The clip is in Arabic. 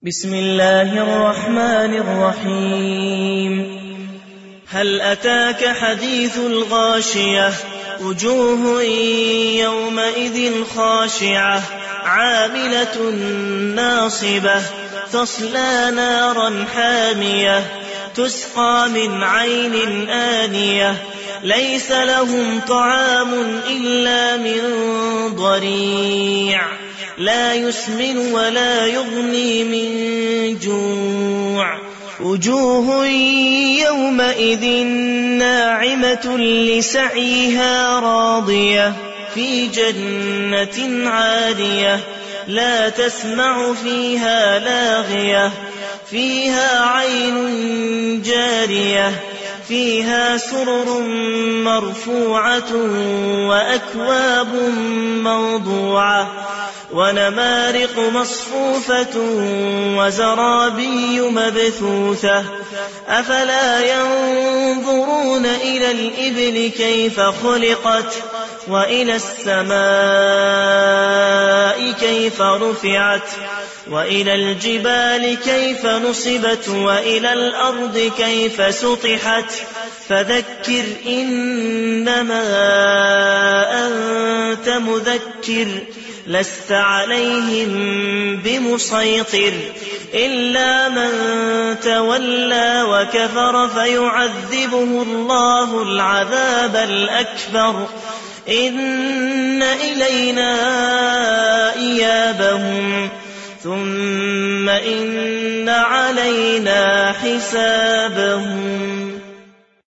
بسم الله الرحمن الرحيم. هل أتاك حديث الغاشية؟ وجوه يومئذ خاشعة عاملة ناصبة تصلى نارا حامية تسقى من عين آنية ليس لهم طعام إلا من ضريع لا يسمن ولا يغني من جوع. وجوه يومئذ ناعمة لسعيها راضية في جنة عالية لا تسمع فيها لاغية فيها عين جارية فيها سرر مرفوعة وأكواب موضوعة ونمارق مصفوفة وزرابي مبثوثة أفلا ينظرون إلى الإبل كيف خلقت وإلى السماء كيف رفعت وإلى الجبال كيف نصبت وإلى الأرض كيف سطحت فذكر إنما أنت مذكر لست عليهم بمسيطر إلا من تولى وكفر فيعذبه الله العذاب الأكبر إن إلينا إيابهم ثم إن علينا حسابهم.